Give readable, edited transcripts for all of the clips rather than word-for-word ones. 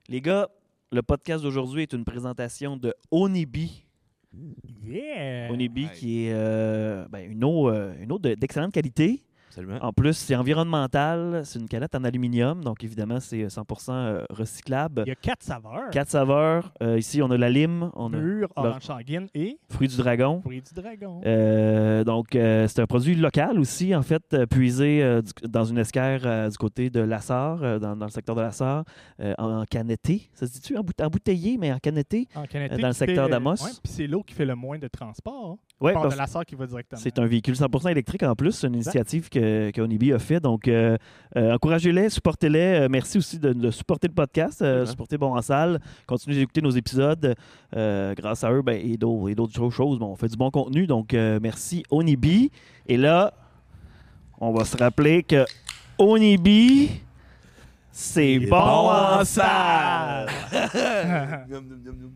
Les gars, le podcast d'aujourd'hui est une présentation de Onibi. Yeah! Onibi qui est une eau d'excellente qualité. Absolument. En plus, c'est environnemental. C'est une canette en aluminium. Donc, évidemment, c'est 100% recyclable. Il y a 4 saveurs. 4 saveurs. Ici, on a la lime, on a Mûr, orange sanguine et fruits du dragon. fruits du dragon. C'est un produit local aussi, en fait, puisé dans une esquerre du côté de Lassar, dans le secteur de Lassar, en canetté. Ça se dit-tu? Embouteillé, mais en canetté. En canetté dans le qui secteur fait- d'Amos. Ouais, puis c'est l'eau qui fait le moins de transport. Hein. Ouais, Part parce- de la sœur qui va directement. C'est un véhicule 100% électrique en plus. C'est une Exact. initiative que Onibi a fait. Donc, encouragez-les, supportez-les. Merci aussi de supporter le podcast, supporter Bon en salle. Continuez d'écouter nos épisodes. Grâce à eux et d'autres choses, on fait du bon contenu. Donc, merci Onibi. Et là, on va se rappeler que Onibi, c'est bon en salle. Miam, miam, miam, miam.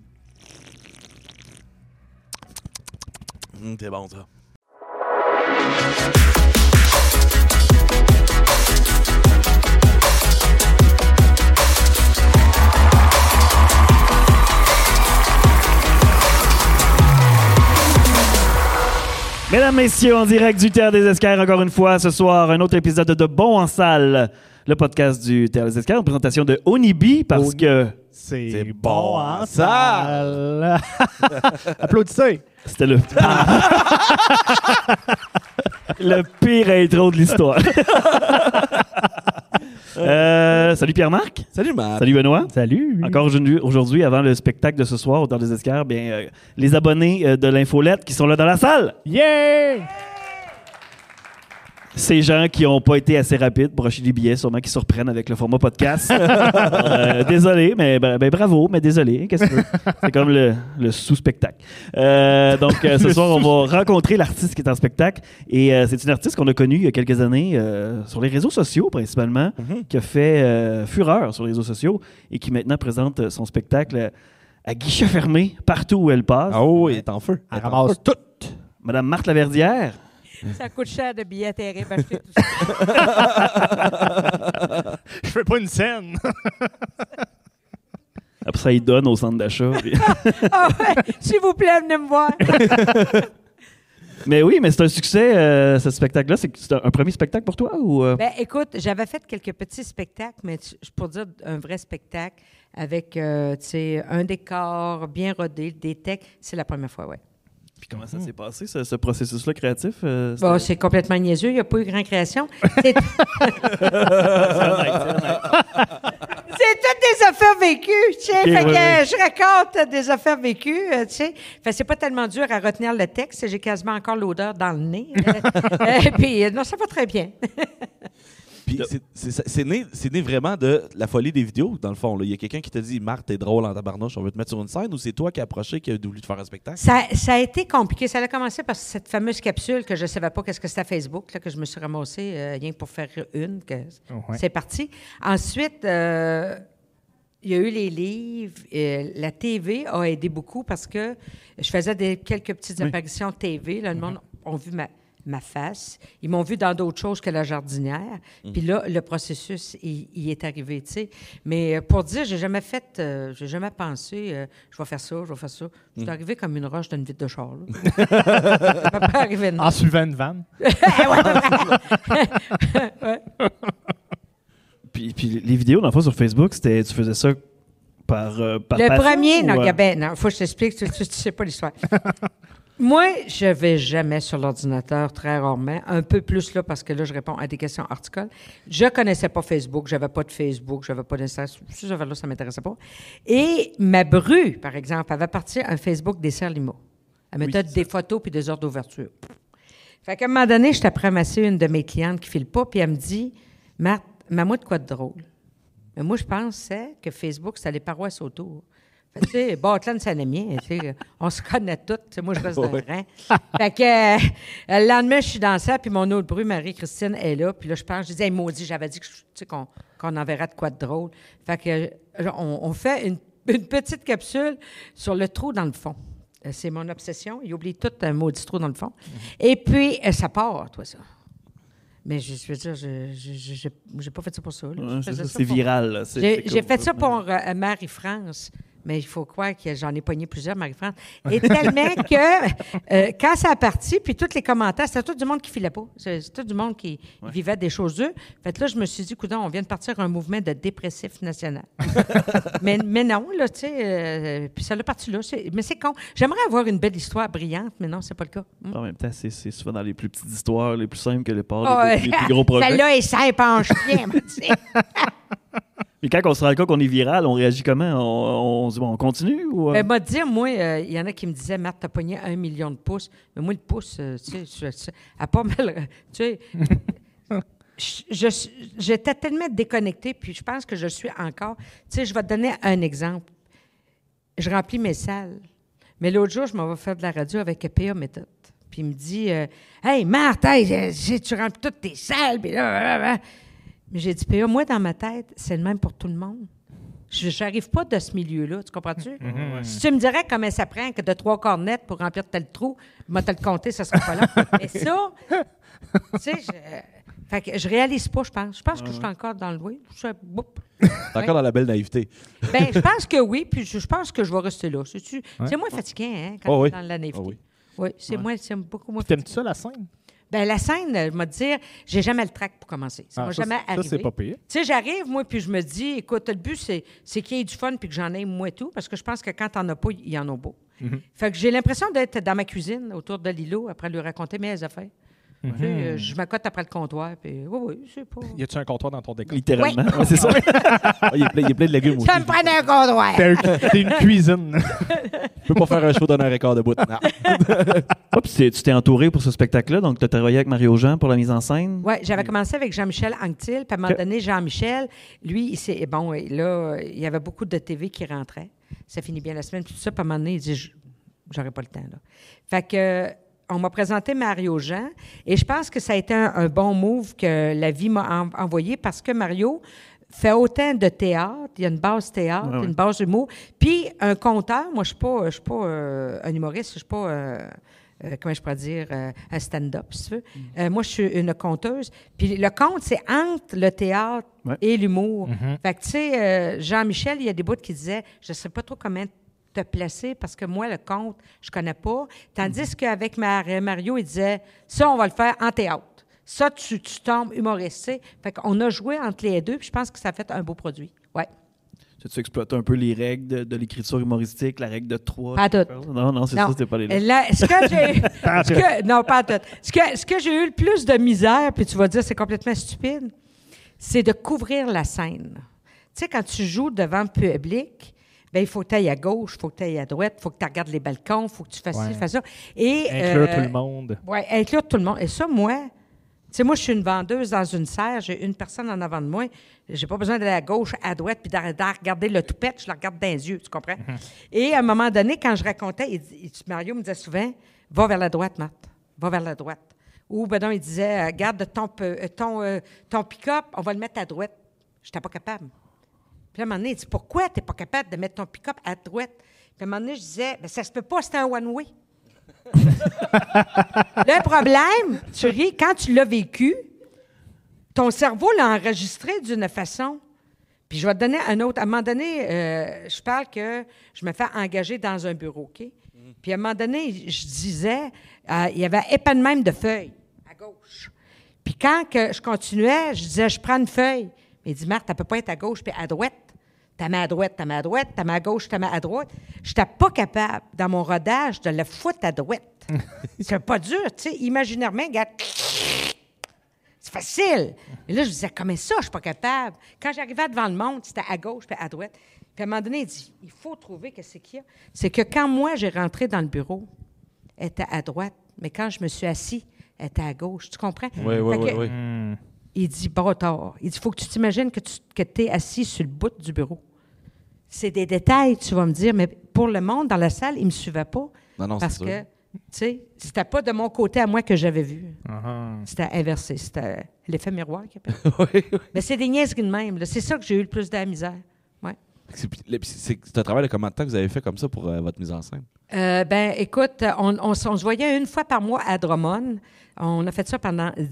C'est bon, ça. Mesdames, messieurs, en direct du Théâtre des Esquerres, encore une fois, ce soir, un autre épisode de Bon en salle, le podcast du Théâtre des Esquerres, une présentation de Onibi, parce que C'est bon en salle. Applaudissez. c'était le pire intro de l'histoire. Salut Pierre-Marc. Salut, Marc. Salut Benoît. Salut. Encore aujourd'hui, avant le spectacle de ce soir au Théâtre des Esquerres, les abonnés de l'Infolette qui sont là dans la salle. Yeah! Ces gens qui n'ont pas été assez rapides pour acheter des billets, sûrement qui se reprennent avec le format podcast. Désolé, mais bravo, mais désolé. Qu'est-ce que tu veux? C'est comme le sous-spectacle. Ce soir, on va rencontrer l'artiste qui est en spectacle. Et c'est une artiste qu'on a connue il y a quelques années sur les réseaux sociaux, principalement, qui a fait fureur sur les réseaux sociaux et qui maintenant présente son spectacle à guichet fermé partout où elle passe. Oh, il est en feu. Elle ramasse tout. Madame Marthe Laverdière. Ça coûte cher de billets terribles acheter tout ça. Je fais pas une scène. Après ça, il donne au centre d'achat. Ah ouais, s'il vous plaît, venez me voir. Mais oui, mais c'est un succès, ce spectacle-là. C'est un premier spectacle pour toi? Ou Ben, écoute, j'avais fait quelques petits spectacles, mais pour dire un vrai spectacle avec un décor bien rodé, des textes, c'est la première fois, oui. Puis comment ça s'est passé, ce processus-là créatif? Bon, c'est complètement niaiseux, il n'y a pas eu grand création. C'est toutes des affaires vécues, tu sais. Okay, Fait que ouais. je raconte des affaires vécues, tu sais. Fait que c'est pas tellement dur à retenir le texte. J'ai quasiment encore l'odeur dans le nez. Puis, non, ça va très bien. Puis c'est né vraiment de la folie des vidéos, dans le fond. Là. Il y a quelqu'un qui t'a dit « Marc, t'es drôle en tabarnouche, on veut te mettre sur une scène » ou c'est toi qui as approché, qui a voulu te faire un spectacle? Ça a été compliqué. Ça a commencé par cette fameuse capsule que je ne savais pas qu'est-ce que c'était Facebook, là, que je me suis ramassée rien que pour faire une. Ouais. C'est parti. Ensuite, il y a eu les livres. La TV a aidé beaucoup parce que je faisais quelques petites apparitions TV. Là, le monde a vu ma face. Ils m'ont vu dans d'autres choses que la jardinière. Puis là, le processus, il est arrivé, tu sais. Mais pour dire, j'ai jamais pensé, je vais faire ça. Je suis arrivé comme une roche d'une vitre de char, là. Ça peut pas arriver de même. En suivant une vanne. Ouais. Puis les vidéos, dans le fond, sur Facebook, tu faisais ça par Le passion, premier, ou, non, faut que je t'explique, tu sais pas l'histoire. Moi, je vais jamais sur l'ordinateur, très rarement. Un peu plus là, parce que là, je réponds à des questions horticoles. Je connaissais pas Facebook, j'avais pas de Facebook, j'avais pas d'Instagram. Ces affaires-là, ça m'intéressait pas. Et ma bru, par exemple, avait parti un Facebook des Serres Limo. Elle mettait des photos puis des ordres d'ouverture. Fait qu'à un moment donné, je t'apprends à masser une de mes clientes qui file pas, puis elle me dit « Marthe, mets-moi de quoi de drôle. » Mais moi, je pensais que Facebook, c'était les paroisses autour. Fait que, tu sais, Bâtland, c'est mien. On se connaît toutes. Tu sais, moi, je reste dans le rang. Fait que le lendemain, je suis dans ça, puis mon autre bru, Marie-Christine, est là. Puis là, je pense, je disais, hey, maudit, j'avais dit qu'on enverrait de quoi de drôle. Fait que on fait une petite capsule sur le trou dans le fond. C'est mon obsession. Il oublie tout un maudit trou dans le fond. Et puis, ça part, toi, ça. Mais je veux dire, j'ai pas fait ça pour ça. Là. Ouais, Je faisais ça c'est pour- viral. Là. J'ai fait ça pour Marie-France, mais il faut croire que j'en ai pogné plusieurs, Marie-France. Et tellement que quand ça a parti, puis tous les commentaires, c'était tout du monde qui filait pas. C'est tout du monde qui vivait des choses dures. Fait que là, je me suis dit, coudonc, on vient de partir un mouvement de dépressif national. mais non, là, tu sais, puis ça l'a parti là. Mais c'est con. J'aimerais avoir une belle histoire brillante, mais non, c'est pas le cas. En même temps, c'est souvent dans les plus petites histoires, les plus simples que les parts, Ah, les plus gros projets. Celle-là est simple en chien, moi, tu sais. Et quand on se rend compte qu'on est viral, on réagit comment? On se dit, bon, on continue? Ou, M'a dire, moi, il y en a qui me disaient, Marthe, t'as pogné 1 million de pouces. Mais moi, le pouce, tu sais, à pas mal. Tu sais, j'étais tellement déconnectée, puis je pense que je suis encore. Tu sais, je vais te donner un exemple. Je remplis mes salles. Mais l'autre jour, je m'en vais faire de la radio avec PA Méthode. Puis il me dit, Hey, Marthe, tu remplis toutes tes salles, puis là. Mais j'ai dit, PA, moi, dans ma tête, c'est le même pour tout le monde. Je n'arrive pas de ce milieu-là, tu comprends-tu? Si tu me dirais comment ça prend que de 3 cornettes pour remplir tel trou, moi, te le compter, ça ne sera pas là. Mais ça, tu sais, fait que je réalise pas, je pense. Je pense que je suis encore dans le loup. T'es encore dans la belle naïveté. Ben, je pense que oui, puis je pense que je vais rester là. C'est moins fatigant, hein, quand tu es dans la naïveté. oui. Oui, c'est beaucoup moins T'aimes-tu fatigant. ça, la scène? Ben, la scène, je vais te dire, j'ai jamais le track pour commencer. Ça m'a jamais arrivé. Ça, c'est pas pire. Tu sais, j'arrive, moi, puis je me dis, écoute, le but, c'est qu'il y ait du fun puis que j'en ai, moi, tout, parce que je pense que quand t'en as pas, il y en a beau. Fait que j'ai l'impression d'être dans ma cuisine, autour de l'îlot, après lui raconter mes affaires. Tu sais, je m'accote après le comptoir, puis oui, c'est pas... Y a-tu un comptoir dans ton décor? littéralement. Ouais, c'est ça. Ah, il est plein de légumes aussi. Ça me prenait un comptoir! T'es une cuisine. Je peux pas faire un show d'un heure et quart de bout. Non. Ah, puis tu t'es entouré pour ce spectacle-là, donc tu as travaillé avec Mario Jean pour la mise en scène. Oui, j'avais commencé avec Jean-Michel Anctil, puis à un moment donné, Jean-Michel, lui, bon, là, il y avait beaucoup de TV qui rentraient. Ça finit bien la semaine, puis tout ça, puis à un moment donné, il dit, j'aurais pas le temps, là. Fait que... on m'a présenté Mario Jean et je pense que ça a été un bon move que la vie m'a envoyé parce que Mario fait autant de théâtre, il y a une base théâtre, une base humour, puis un conteur. Moi, je suis pas un humoriste, je suis pas comment je pourrais dire un stand-up, si tu veux. Moi, je suis une conteuse. Puis le conte, c'est entre le théâtre et l'humour. Fait que tu sais, Jean-Michel, il y a des bouts qui disaient, je sais pas trop comment te placer parce que moi, le conte, je connais pas. Tandis qu'avec Mario, il disait, ça, on va le faire en théâtre. Ça, tu tombes humoriste. T'sais. Fait qu'on a joué entre les deux, puis je pense que ça a fait un beau produit. Ouais. Tu exploites un peu les règles de l'écriture humoristique, la règle de 3. Pas tout. Non, c'est ça, c'était pas les règles. Là, non, pas tout. Ce que j'ai eu le plus de misère, puis tu vas dire c'est complètement stupide, c'est de couvrir la scène. Tu sais, quand tu joues devant le public, bien, il faut que tu ailles à gauche, il faut que tu ailles à droite, il faut que tu regardes les balcons, il faut que tu fasses ci, fasses ça. Et, inclure tout le monde. Oui, inclure tout le monde. Et ça, moi, tu sais, moi, je suis une vendeuse dans une serre, j'ai une personne en avant de moi, j'ai pas besoin d'aller à gauche, à droite, puis de regarder le toupette, je le regarde dans les yeux, tu comprends? Et à un moment donné, quand je racontais, Mario me disait souvent, va vers la droite, Marthe, va vers la droite. Ou, ben non, il disait, garde ton pick-up, on va le mettre à droite. Je n'étais pas capable. Puis à un moment donné, il dit, pourquoi tu n'es pas capable de mettre ton pick-up à droite? Puis à un moment donné, je disais, bien, ça se peut pas, c'est un one-way. Le problème, tu ris, quand tu l'as vécu, ton cerveau l'a enregistré d'une façon. Puis je vais te donner un autre. À un moment donné, je parle que je me fais engager dans un bureau, OK? Puis à un moment donné, je disais, il y avait épais de même de feuilles à gauche. Puis quand que je continuais, je disais, je prends une feuille. Il dit, Marthe, tu ne peux pas être à gauche puis à droite. Tu mets à droite, tu mets à droite, tu mets à gauche, tu mets à droite. Je n'étais pas capable, dans mon rodage, de le foutre à droite. C'est pas dur, tu sais. Imaginairement, regarde, c'est facile. Et là, je disais, comment ça, je suis pas capable? Quand j'arrivais devant le monde, c'était à gauche puis à droite. Puis à un moment donné, il dit, il faut trouver qu'est-ce qu'il y a. C'est que quand moi, j'ai rentré dans le bureau, elle était à droite. Mais quand je me suis assis, elle était à gauche. Tu comprends? Oui. Il dit, bâtard. Il dit, il faut que tu t'imagines que tu es assis sur le bout du bureau. C'est des détails, tu vas me dire, mais pour le monde dans la salle, il ne me suivait pas. Non, parce c'est que, sûr. tu sais, c'était pas de mon côté à moi que j'avais vu. Uh-huh. C'était inversé. C'était l'effet miroir qui appelle. Oui. Mais c'est des niaiseries de même. Là. C'est ça que j'ai eu le plus de la misère. Ouais. C'est un travail de combien de temps que vous avez fait comme ça pour votre mise en scène? Ben, écoute, on se voyait une fois par mois à Drummond. On a fait ça pendant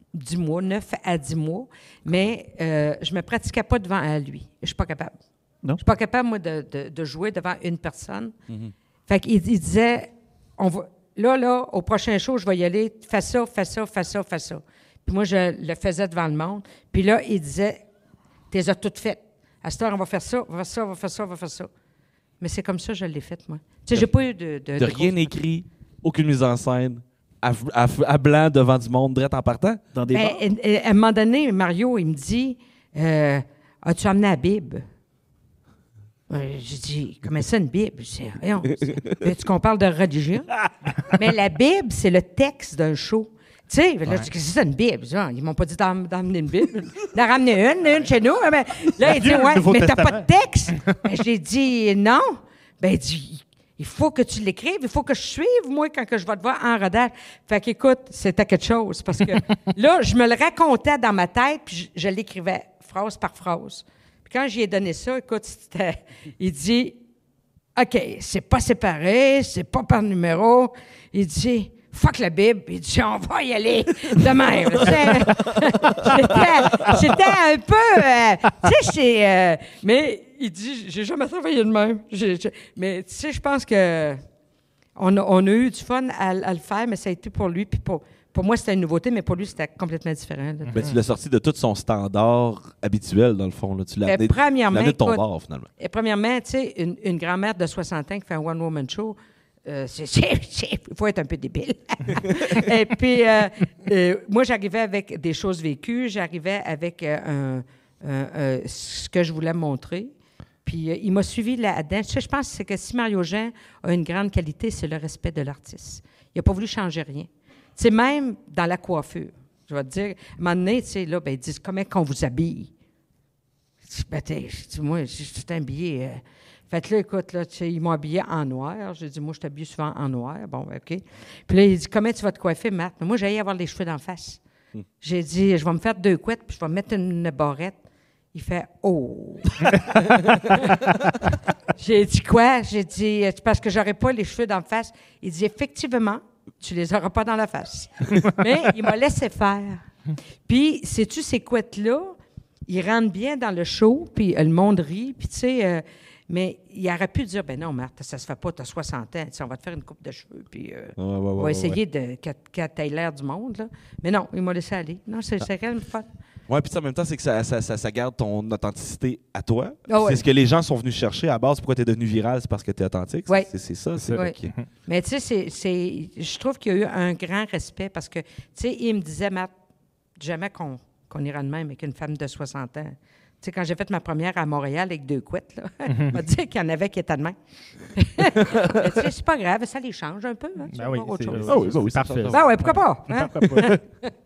10 mois, 9 à 10 mois, mais je me pratiquais pas devant lui. Je suis pas capable. Non? Je suis pas capable, moi, de jouer devant une personne. Mhm. Fait qu'il disait, là, au prochain show, je vais y aller, fais ça, fais ça, fais ça, fais ça. Puis moi, je le faisais devant le monde. Puis là, il disait, t'es toutes faites. À cette heure, on va faire ça, on va faire ça, on va faire ça, on va faire ça. Mais c'est comme ça que je l'ai fait, moi. Tu sais, j'ai pas eu de rien écrit, aucune mise en scène, à blanc devant du monde, direct en partant. Dans des bars? À un moment donné, Mario, il me dit, as-tu amené la Bible? J'ai dit, comment ça, une Bible? Je dis, voyons, veux-tu qu'on parle de religion? Mais la Bible, c'est le texte d'un show. Tu sais, là, je dis, qu'est-ce que c'est une Bible? Ils m'ont pas dit d'emmener une Bible. D'en ramener une chez nous. Mais, là, il dit, ouais, mais t'as pas de texte? Ben, j'ai dit, non. Ben, il dit, il faut que tu l'écrives, il faut que je suive, moi, quand que je vais te voir en rodage. Fait qu'écoute, c'était quelque chose. Parce que là, je me le racontais dans ma tête, puis je l'écrivais phrase par phrase. Puis quand j'y ai donné ça, écoute, il dit, OK, c'est pas séparé, c'est pas par numéro. Il dit, fuck la Bible. Il dit, on va y aller de même. C'était un peu, tu sais, mais il dit, j'ai jamais travaillé de même. Mais tu sais, je pense que on a eu du fun à le faire, mais ça a été pour lui, puis pour moi, c'était une nouveauté, mais pour lui, c'était complètement différent. Là. Ben, tu l'as sorti de tout son standard habituel, dans le fond. Là. Tu l'as amené de ton bar, finalement. Et premièrement, tu sais, une grand-mère de 60 ans qui fait un one-woman show, il faut être un peu débile. Et puis, moi, j'arrivais avec des choses vécues, j'arrivais avec ce que je voulais montrer. Puis, il m'a suivi là-dedans. Je pense que si Mario Jean a une grande qualité, c'est le respect de l'artiste. Il n'a pas voulu changer rien. Tu sais, même dans la coiffure, je vais te dire, à un moment donné, tu sais, là, ben, ils disent comment qu'on vous habille. Ben, moi, je suis habillé. Fait que là, écoute, là, tu sais, ils m'ont habillé en noir. J'ai dit, moi, je t'habille souvent en noir. Bon, ben, OK. Puis là, il dit, comment tu vas te coiffer, Marthe? Mais moi, j'allais avoir les cheveux d'en face. J'ai dit, je vais me faire 2 couettes, puis je vais me mettre une barrette. Il fait, oh! J'ai dit, quoi? J'ai dit, parce que j'aurais pas les cheveux d'en face. Il dit, effectivement, tu les auras pas dans la face. Mais il m'a laissé faire. Puis, sais-tu, ces couettes-là, ils rentrent bien dans le show, puis le monde rit, puis tu sais, mais il aurait pu dire, ben non, Marthe, ça se fait pas, tu as 60 ans, on va te faire une coupe de cheveux, puis on va essayer qu'elle ait l'air du monde, là. Mais non, il m'a laissé aller. Non, c'est quand même fun. Oui, puis en même temps, c'est que ça garde ton authenticité à toi. Oh, c'est ce que les gens sont venus chercher à la base. Pourquoi tu es devenu viral, c'est parce que tu es authentique. Ouais. C'est ça. Ouais. Okay. Mais tu sais, je trouve qu'il y a eu un grand respect parce que, tu sais, il me disait, Matt, jamais qu'on ira de même avec une femme de 60 ans. Tu sais, quand j'ai fait ma première à Montréal avec 2 couettes, là, on m'a dit qu'il y en avait qui étaient de même. Mais tu sais, c'est pas grave, ça les change un peu. Hein, Ben oui, autre chose. c'est parfait. Ben oui, pourquoi pas? Hein? Pourquoi pas?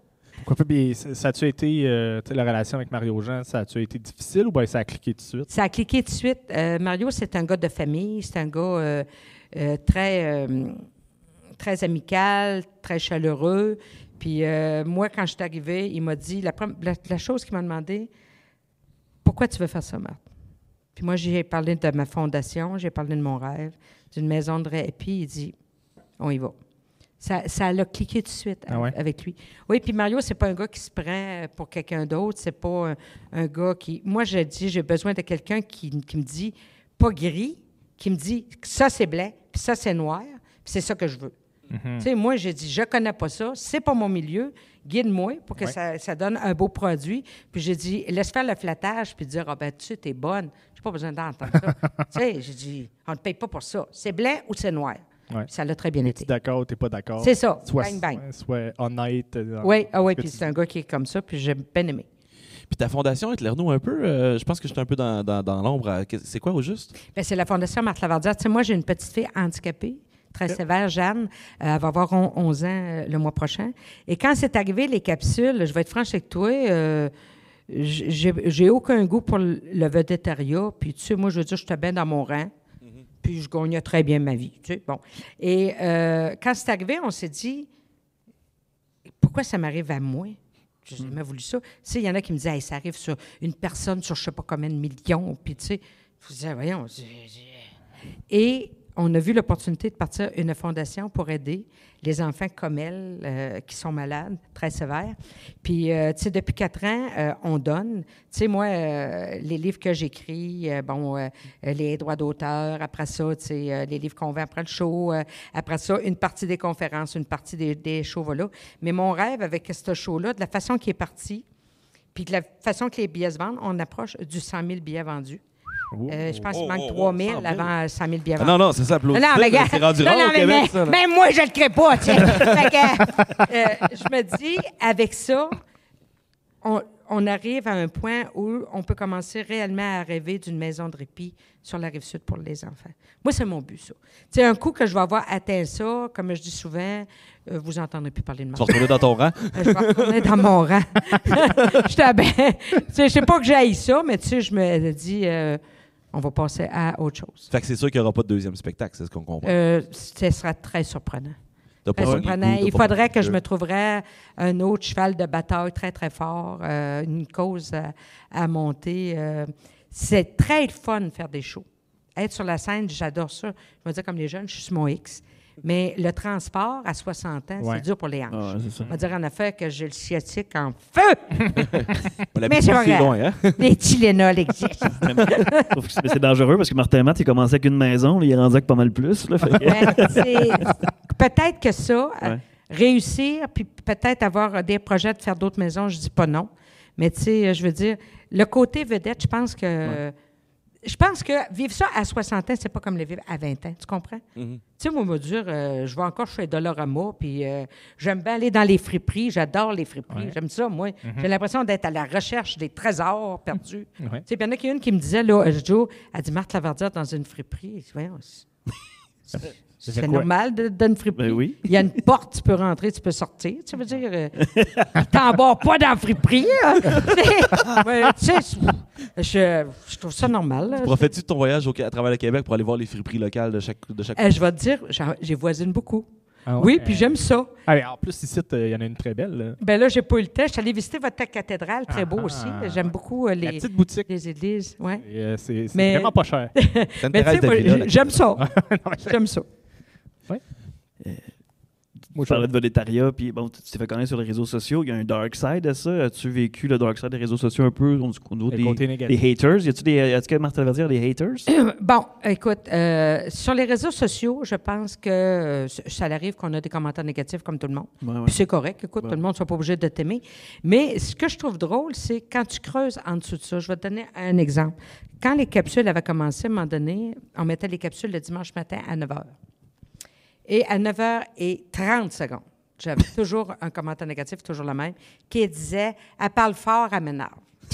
Puis ça a-tu été, la relation avec Mario Jean, ça a-tu été difficile ou bien ça a cliqué tout de suite? Ça a cliqué tout de suite. Mario, c'est un gars de famille, c'est un gars très, très amical, très chaleureux. Puis moi, quand je suis arrivée, il m'a dit, la chose qu'il m'a demandé, pourquoi tu veux faire ça, Marthe? Puis moi, j'ai parlé de ma fondation, j'ai parlé de mon rêve, d'une maison de répit. Il dit, on y va. Ça l'a cliqué tout de suite avec lui. Oui, puis Mario, c'est pas un gars qui se prend pour quelqu'un d'autre. C'est pas un gars qui... Moi, je dis, j'ai besoin de quelqu'un qui me dit, pas gris, qui me dit, ça, c'est blanc, puis ça, c'est noir, puis c'est ça que je veux. Mm-hmm. Tu sais, moi, j'ai dit, je connais pas ça, c'est pas mon milieu, guide-moi pour que ça donne un beau produit. Puis j'ai dit, laisse faire le flattage, puis dire, ah ben, tu sais, t'es bonne, j'ai pas besoin d'entendre ça. Tu sais, j'ai dit, on ne paye pas pour ça. C'est blanc ou c'est noir? Ouais. Ça l'a très bien été. T'es d'accord, t'es pas d'accord. C'est ça, Soit, bang, bang. Soit honnête. Oui, puis c'est un gars qui est comme ça, puis j'ai bien aimé. Puis ta fondation, éclaire-nous un peu. Je pense que j'étais un peu dans l'ombre. C'est quoi au juste? Bien, c'est la Fondation Marthe Lavardière. Tu sais, moi, j'ai une petite fille handicapée, très sévère, Jeanne. Elle va avoir 11 ans le mois prochain. Et quand c'est arrivé, les capsules, je vais être franche avec toi, j'ai aucun goût pour le végétariat. Puis, tu sais, moi, je veux dire, j'étais bien dans mon rang. Puis je gagnais très bien ma vie. Tu sais, bon. Et quand c'est arrivé, on s'est dit, pourquoi ça m'arrive à moi? Je n'ai jamais voulu ça. Tu sais, il y en a qui me disaient, hey, ça arrive sur une personne sur je ne sais pas combien de millions. Puis, tu sais, je disais, voyons. Et on a vu l'opportunité de partir une fondation pour aider les enfants comme elle, qui sont malades, très sévères. Puis, tu sais, depuis 4 ans, on donne. Tu sais, moi, les livres que j'écris, les droits d'auteur, après ça, tu sais, les livres qu'on vend après le show, après ça, une partie des conférences, une partie des shows, voilà. Mais mon rêve avec ce show-là, de la façon qu'il est parti, puis de la façon que les billets se vendent, on approche du 100 000 billets vendus. Je pense qu'il manque 3 000 avant 100 000 billets vendus. Non, c'est ça, applaudissez. Non, mais gars, c'est rendu rare au Québec, ça. même moi, je le crée pas, tu sais. Fait que, je me dis, avec ça, on arrive à un point où on peut commencer réellement à rêver d'une maison de répit sur la Rive-Sud pour les enfants. Moi, c'est mon but, ça. Tu sais, un coup que je vais avoir atteint ça, comme je dis souvent, vous n'entendrez plus parler de moi. Tu vas retourner dans ton rang? Je vais retourner dans mon rang. Je sais pas que j'aille ça, mais tu sais, je me dis... on va passer à autre chose. Fait que c'est sûr qu'il n'y aura pas de deuxième spectacle, c'est ce qu'on comprend. Ce sera très surprenant. Très surprenant. Il faudrait que je me trouverais un autre cheval de bataille très, très fort, une cause à monter. C'est très fun de faire des shows. Être sur la scène, j'adore ça. Je vais dire comme les jeunes, je suis sur mon X. Mais le transport à 60 ans, c'est dur pour les hanches. On va dire en affaire que j'ai le sciatique en feu. Mais c'est vrai. Loin, hein? Les Tylenol existent. C'est dangereux parce que Martin Matt, il commençait avec une maison, là, il est rendu avec pas mal plus. Là, peut-être que ça, réussir, puis peut-être avoir des projets de faire d'autres maisons, je dis pas non. Mais tu sais, je veux dire, le côté vedette, je pense que... Je pense que vivre ça à 60 ans, c'est pas comme le vivre à 20 ans. Tu comprends? Mm-hmm. Tu sais, moi, me dire, je vais encore chez Dollarama, puis j'aime bien aller dans les friperies. J'adore les friperies. J'aime ça, moi. J'ai l'impression d'être à la recherche des trésors perdus. Tu sais, il y en a une qui me disait, là, Joe, elle dit, Marthe Lavardière dans une friperie. Je dis, c'est normal dans une friperie. Ben oui. Il y a une porte, tu peux rentrer, tu peux sortir. Tu veux dire, t'embarques pas dans la friperie. Je trouve ça normal. Là. Profites-tu de ton voyage à travers le Québec pour aller voir les friperies locales de chaque je vais te dire, j'ai voisine beaucoup. Ah ouais? Oui, puis j'aime ça. En plus, ici, il y en a une très belle. Là. Ben là, j'ai pas eu le temps. Je suis allée visiter votre cathédrale, très beau aussi. J'aime beaucoup la petite boutique. les églises. Ouais. C'est vraiment pas cher. Mais tu sais, moi, j'aime ça. J'aime ça. Oui. Tu parlais de volontariat, puis bon, tu t'es fait connaître sur les réseaux sociaux. Il y a un dark side à ça. As-tu vécu le dark side des réseaux sociaux un peu au niveau des haters? Y a-tu Marthe Lavardière des haters? Bon, écoute, sur les réseaux sociaux, je pense que ça arrive qu'on a des commentaires négatifs comme tout le monde. Ouais. Puis c'est correct. Écoute, tout le monde ne soit pas obligé de t'aimer. Mais ce que je trouve drôle, c'est quand tu creuses en dessous de ça. Je vais te donner un exemple. Quand les capsules avaient commencé, à un moment donné, on mettait les capsules le dimanche matin à 9 h. Et à 9h30, j'avais toujours un commentaire négatif, toujours le même, qui disait « Elle parle fort, elle m'énerve. »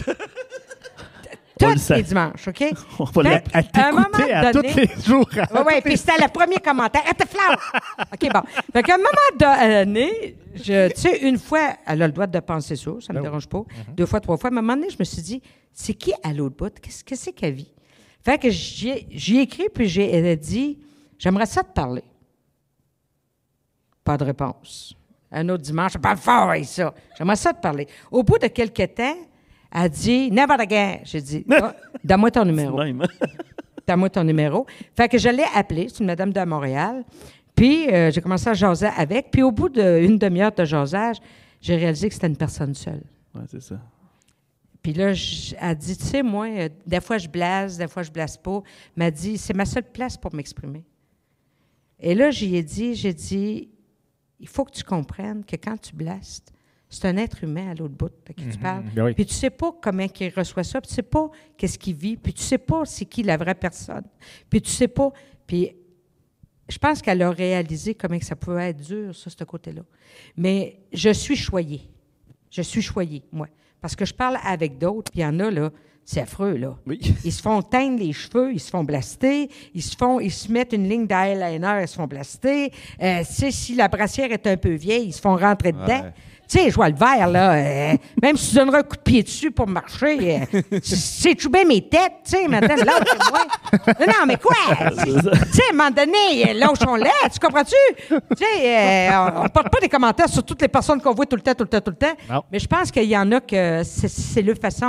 Tous les dimanches, OK? On va à t'écouter à tous les jours. Oui, puis c'était le premier commentaire. « Elle te flamme! » OK, bon. Fait qu'à un moment donné, tu sais, une fois, elle a le droit de penser ça, ça ne me dérange pas. 2 fois, 3 fois. À un moment donné, je me suis dit « C'est qui à l'autre bout? Qu'est-ce que c'est qu'elle vit? » Fait que j'y ai écrit, puis j'ai dit « J'aimerais ça te parler. » Pas de réponse. Un autre dimanche, je parle fort avec ça. J'aimerais ça te parler. Au bout de quelques temps, elle dit « Never again ». J'ai dit « Donne-moi ton numéro. » Donne-moi ton numéro. Fait que je l'ai appelée. C'est une madame de Montréal. Puis, j'ai commencé à jaser avec. Puis, au bout d'une demi-heure de jasage, j'ai réalisé que c'était une personne seule. Oui, c'est ça. Puis là, elle dit, tu sais, moi, des fois, je blase, des fois, je blase pas. Elle m'a dit, c'est ma seule place pour m'exprimer. Et là, j'ai dit, il faut que tu comprennes que quand tu blases, c'est un être humain à l'autre bout à qui tu parles. Ben oui. Puis tu sais pas comment il reçoit ça, puis tu sais pas qu'est-ce qu'il vit, puis tu sais pas c'est qui la vraie personne. Puis tu sais pas... Puis je pense qu'elle a réalisé comment ça pouvait être dur, ça, ce côté-là. Mais je suis choyée. Je suis choyée, moi. Parce que je parle avec d'autres, puis il y en a, là, c'est affreux, là. Oui. Ils se font teindre les cheveux, ils se font blaster, ils se mettent une ligne d'eyeliner, ils se font blaster. Si la brassière est un peu vieille, ils se font rentrer dedans. Tu sais, je vois le verre, là. Même si tu donnerais un coup de pied dessus pour marcher, c'est tout bien mes têtes, tu sais, maintenant, là, c'est moi. Non, mais quoi? Tu sais, à un moment donné, lâchons-les, tu comprends-tu? Tu sais, on ne porte pas des commentaires sur toutes les personnes qu'on voit tout le temps. Non. Mais je pense qu'il y en a que c'est leur façon.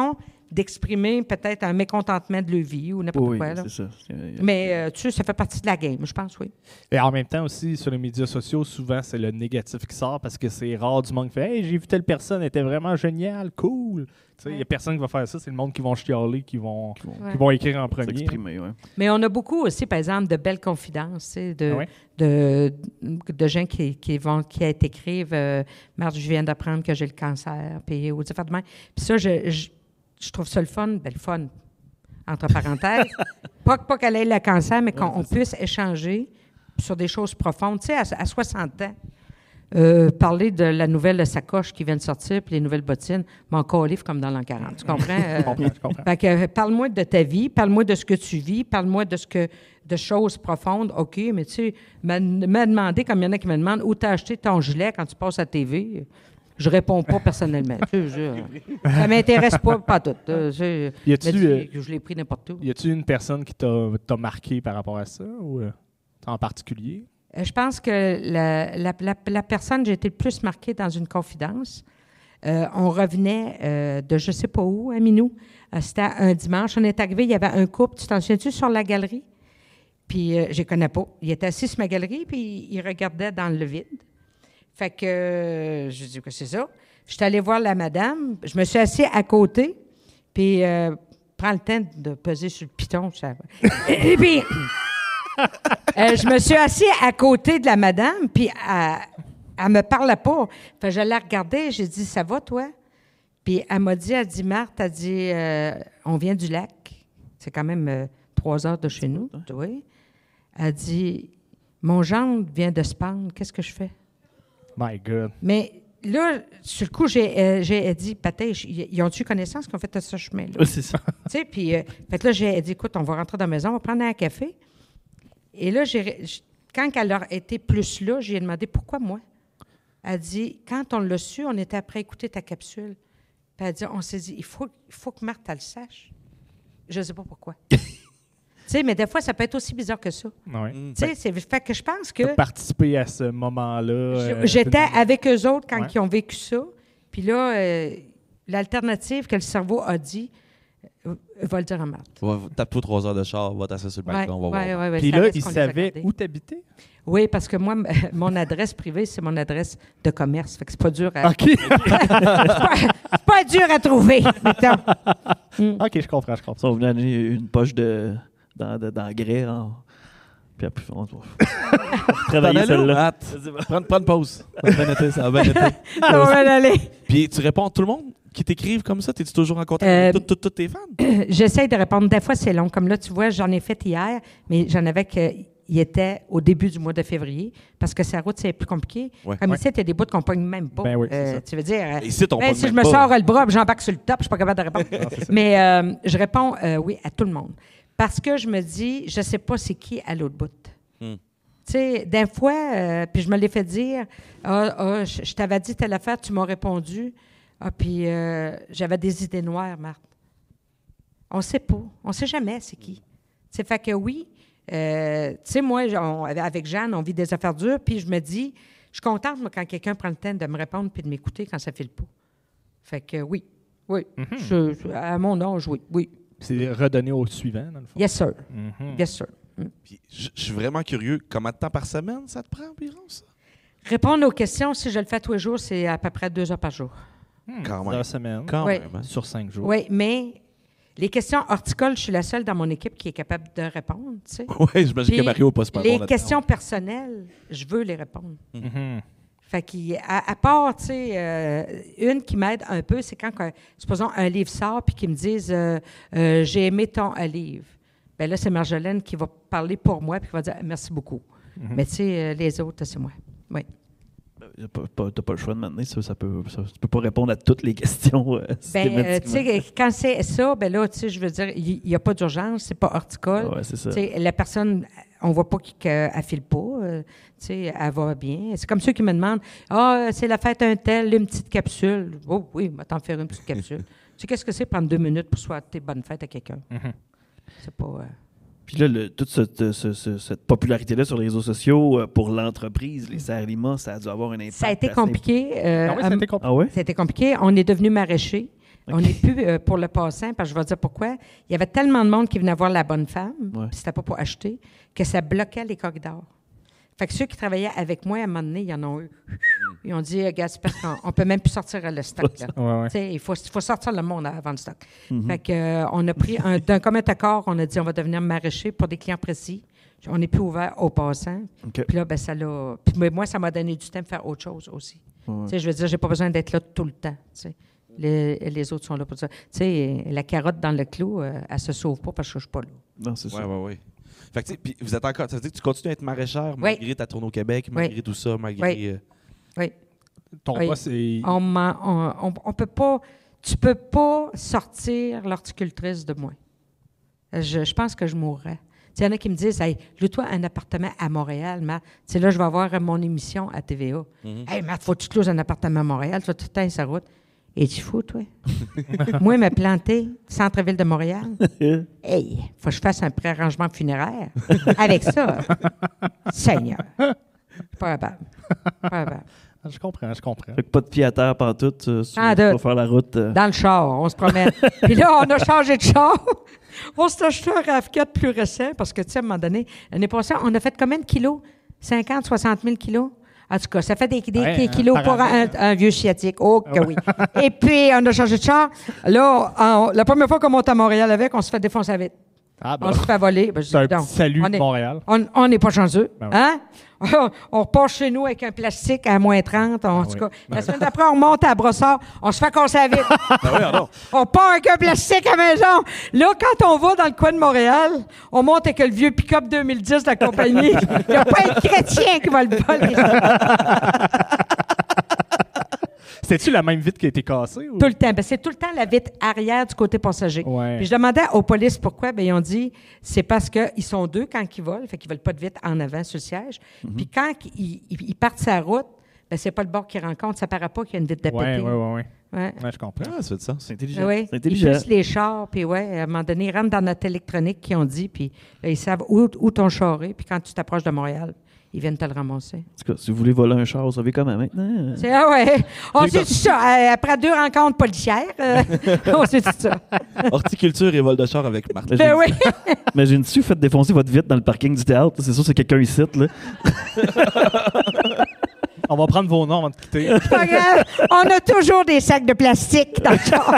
d'exprimer peut-être un mécontentement de leur vie ou n'importe Oui, quoi. Là. c'est ça. Mais tu sais, ça fait partie de la game, je pense, oui. Et en même temps aussi, sur les médias sociaux, souvent, c'est le négatif qui sort parce que c'est rare du monde qui fait « Hey, j'ai vu telle personne, elle était vraiment géniale, cool! » Il n'y a personne qui va faire ça, c'est le monde qui vont chialer, qui vont écrire en premier. S'exprimer, oui. Mais on a beaucoup aussi, par exemple, de belles confidences, tu sais, de gens qui écrivent Marthe, je viens d'apprendre que j'ai le cancer, puis ou différents de même. Puis ça, je trouve ça le fun, entre parenthèses. pas qu'elle ait le cancer, mais qu'on puisse échanger sur des choses profondes. Tu sais, à 60 ans, parler de la nouvelle sacoche qui vient de sortir, puis les nouvelles bottines, mon livre comme dans l'an 40. Tu comprends? Je comprends. Fait que, parle-moi de ta vie, parle-moi de ce que tu vis, parle-moi de choses profondes. OK, mais tu sais, m'a demandé, comme il y en a qui me demandent, où t'as acheté ton gilet quand tu passes à la TV. Je réponds pas personnellement. Ça m'intéresse pas tout. Je l'ai pris n'importe où. Y a-tu une personne qui t'a marqué par rapport à ça, ou en particulier? Je pense que la personne, j'ai été le plus marquée dans une confidence. On revenait de je ne sais pas où, à Minou. C'était un dimanche. On est arrivé, il y avait un couple, tu t'en souviens-tu, sur la galerie? Puis je ne connais pas. Il était assis sur ma galerie, puis il regardait dans le vide. Fait que je dis que c'est ça. Je suis allée voir la madame. Je me suis assise à côté, puis prends le temps de peser sur le piton. Et puis... je me suis assise à côté de la madame, puis elle me parlait pas. Fait que je la regardais, j'ai dit, ça va, toi? Puis elle dit, Marthe, elle dit, on vient du lac. C'est quand même 3 heures de chez nous. Oui. Elle dit, mon gendre vient de se pendre, qu'est-ce que je fais? My God. Mais là, sur le coup, j'ai dit, peut-être, ils ont-tu connaissance qu'on fait ce chemin-là? Oui, c'est ça. Tu sais, puis, fait là, j'ai dit, écoute, on va rentrer dans la maison, on va prendre un café. Et là, quand elle a été plus là, j'ai demandé pourquoi moi. Elle dit, quand on l'a su, on était après écouter ta capsule. Puis elle dit, on s'est dit, il faut que Marthe, elle le sache. Je ne sais pas pourquoi. Tu sais, mais des fois, ça peut être aussi bizarre que ça. Ouais. Tu sais, c'est fait que je pense que... Participer à ce moment-là. J'étais avec eux autres quand ils ont vécu ça. Puis là, l'alternative que le cerveau a dit, va le dire à Marthe. Tape-toi 3 heures de char, va t'asseoir sur le balcon, on va voir. Puis là, il savait où t'habitais? Oui, parce que moi, mon adresse privée, c'est mon adresse de commerce. Fait que c'est pas dur à... OK. c'est pas dur à trouver, mettons. OK, je comprends. Ça, on venait donner une poche d'engrais. Puis après, on va travailler celle-là. Prends une pause. Ça va bien été, ça va bien été. Ça va bien aller. Puis tu réponds à tout le monde qui t'écrivent comme ça? T'es-tu toujours en contact avec tous tes fans? J'essaie de répondre. Des fois, c'est long. Comme là, tu vois, j'en ai fait hier, mais j'en avais il était au début du mois de février, parce que sa route, c'est plus compliqué. Ouais. Comme ici, il y a des bouts qu'on ne pogne même pas. Ben oui, tu veux dire... Ici, on si je me sors le bras et j'embarque sur le top, je ne suis pas capable de répondre. Mais je réponds, oui, à tout le monde. Parce que je me dis, je ne sais pas c'est qui à l'autre bout. Tu sais, des fois, puis je me l'ai fait dire, je t'avais dit telle affaire, tu m'as répondu. Puis j'avais des idées noires, Marthe. On ne sait pas. On ne sait jamais c'est qui. C'est fait que oui, tu sais, moi, avec Jeanne, on vit des affaires dures, puis je me dis, je suis contente, moi, quand quelqu'un prend le temps de me répondre puis de m'écouter quand ça file pas. Fait que oui. À mon âge, oui. C'est redonné au suivant, dans le fond. Yes, sir. Yes, sir. Puis, je suis vraiment curieux. Combien de temps par semaine ça te prend environ, ça? Répondre aux questions, si je le fais tous les jours, c'est à peu près 2 heures par jour. Quand même. Dans la semaine. Quand Oui. même. Hein? Sur 5 jours. Oui, mais les questions horticoles, je suis la seule dans mon équipe qui est capable de répondre, tu sais. Oui, j'imagine que Puis, Mario n'est pas super bon les là-dedans. questions personnelles, je veux les répondre. Mhm. Fait qu'à part, tu sais, une qui m'aide un peu, c'est quand, supposons, un livre sort puis qu'ils me disent j'ai aimé ton livre. Bien là, c'est Marjolaine qui va parler pour moi puis qui va dire merci beaucoup. Mais tu sais, les autres, c'est moi. Oui. Tu n'as pas le choix de maintenir ça. Tu ne peux pas répondre à toutes les questions Ben, tu sais, quand c'est ça, ben là, tu sais, je veux dire, il n'y a pas d'urgence, c'est pas horticole. Ouais, c'est ça. Tu sais, la personne, on ne voit pas qu'elle ne file pas. Tu sais, elle va bien. C'est comme ceux qui me demandent c'est la fête un tel, une petite capsule. Oh oui, va t'en faire une petite capsule. Tu sais, qu'est-ce que c'est prendre 2 minutes pour souhaiter bonne fête à quelqu'un? C'est pas. Puis là, toute cette popularité-là sur les réseaux sociaux pour l'entreprise, les Serres Lima, ça a dû avoir un impact. Ça a été assez compliqué. Ah oui, ça a été compliqué. Ah ouais? Ça a été compliqué. On est devenus maraîchers. On n'est plus pour le passant, parce que je vais dire pourquoi. Il y avait tellement de monde qui venait voir la bonne femme, puis c'était pas pour acheter, que ça bloquait les corridors. Fait que ceux qui travaillaient avec moi, à un moment donné, ils en ont eu. Ils ont dit, regarde, c'est parce qu'on peut même plus sortir le stock. Là. Il faut sortir le monde avant le stock. Fait que, on a pris d'un commun accord, on a dit, on va devenir maraîcher pour des clients précis. On n'est plus ouvert aux passants. Puis là, ben, ça l'a... Puis moi, ça m'a donné du temps de faire autre chose aussi. Je veux dire, j'ai pas besoin d'être là tout le temps. Les autres sont là pour ça. La carotte dans le clou, elle se sauve pas parce que je suis pas là. Non, c'est ça. Oui. Fait que, puis vous êtes encore. Ça veut dire que tu continues à être maraîchère malgré ta tournée au Québec, malgré tout ça, malgré. Oui. Ton poste, c'est. On peut pas. Tu peux pas sortir l'horticultrice de moi. Je pense que je mourrais. Il y en a qui me disent, hey, loue-toi un appartement à Montréal, Matt. Là, je vais avoir mon émission à TVA. Hey, Matt, faut que tu te closes un appartement à Montréal, tu vas tout le temps sur sa route. Et tu fous, toi? Moi, me planter, centre-ville de Montréal. Hey, faut que je fasse un préarrangement funéraire. Avec ça, Seigneur. Pas capable. Je comprends. Fait que pas de pied à terre pantoute, pour faire la route. Dans le char, on se promène. Puis là, on a changé de char. On s'est acheté un RAV4 plus récent parce que, tu sais, à un moment donné, l'année passée, on a fait combien de kilos? 50, 60 000 kilos? En tout cas, ça fait des kilos pour un vieux sciatique. Oh, que oui. Et puis, on a changé de char. Là, la première fois qu'on monte à Montréal avec, on se fait défoncer la vitre. On se fait voler. Ben, c'est un petit salut de Montréal. On n'est pas chanceux. Hein? On repart chez nous avec un plastique à moins 30. En tout cas, la semaine d'après, on remonte à Brossard. On se fait casser la vitre. On part avec un plastique à la maison. Là, quand on va dans le coin de Montréal, on monte avec le vieux pick-up 2010 de la compagnie. Il n'y a pas un chrétien qui va le voler. C'était-tu la même vitre qui a été cassée? Ou? Tout le temps. Ben, c'est tout le temps la vitre arrière du côté passager. Puis je demandais aux polices pourquoi. Ben, ils ont dit c'est parce qu'ils sont deux quand ils volent, fait qu'ils ne veulent pas de vitre en avant sur le siège. Puis quand ils partent sa route, ben, c'est pas le bord qu'ils rencontrent. Ça ne paraît pas qu'il y a une vitre de pété. Oui. Ouais, je comprends. Ah, ça fait du sens. C'est intelligent. Oui. C'est intelligent. Ils poussent les chars, puis à un moment donné, ils rentrent dans notre électronique qu'ils ont dit, puis là, ils savent où ton char est, puis quand tu t'approches de Montréal, ils viennent te le ramasser. En tout cas, si vous voulez voler un char, vous savez comment maintenant. C'est on s'est dit ça. Après 2 rencontres policières, on s'est dit ça. Horticulture et vol de char avec Martin. Ben oui. Imagine-tu, vous faites défoncer votre vitre dans le parking du théâtre. C'est sûr, c'est quelqu'un ici, là. On va prendre vos noms avant de quitter. C'est pas grave. On a toujours des sacs de plastique dans le char.